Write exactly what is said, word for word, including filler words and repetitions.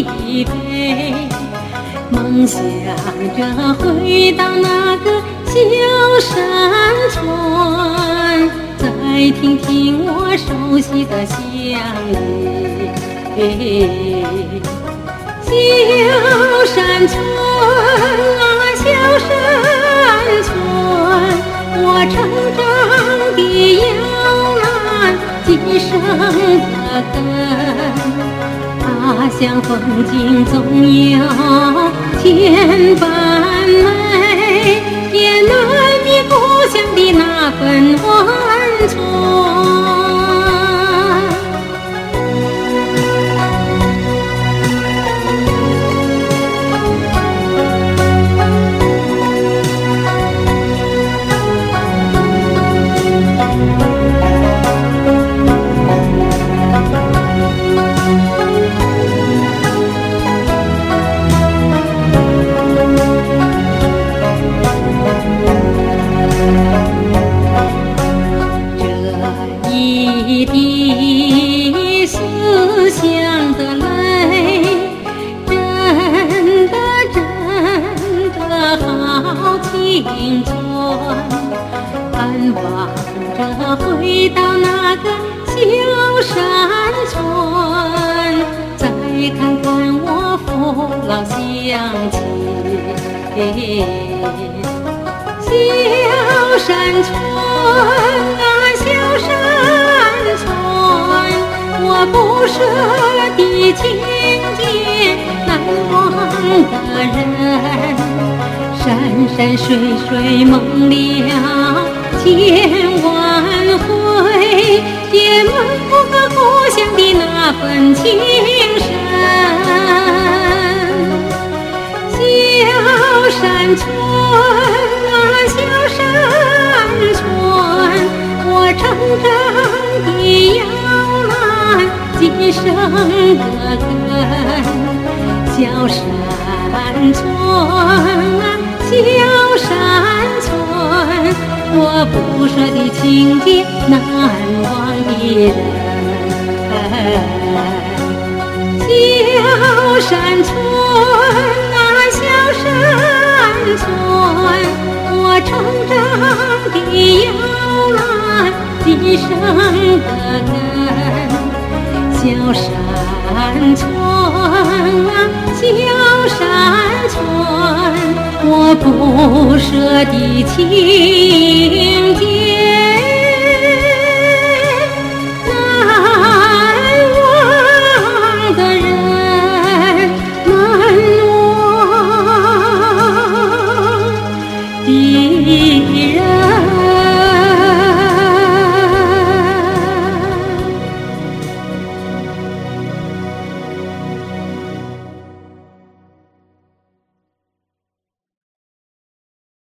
疲惫，梦想着回到那个小山村，再听听我熟悉的乡音。小山村啊，小山村，我成长的摇篮，今生的根。他乡风景总有千般美，也难觅故乡的那份温存。一滴思乡的泪，真的真的好青春，盼望着回到那个小山村，再看看我父老乡亲。小山村啊，小山村，我不舍的情节，难忘的人，山山水水梦了千万回，也梦不个故乡的那份情深。小山村啊，小山村，我成长的摇篮，今生的根。小山村啊，小山村，我不舍的情节，难忘的人。小山村啊，小山村，我成长的摇篮，今生的根。小山村啊，小山村，我不舍的情节，难忘的人，难忘的人。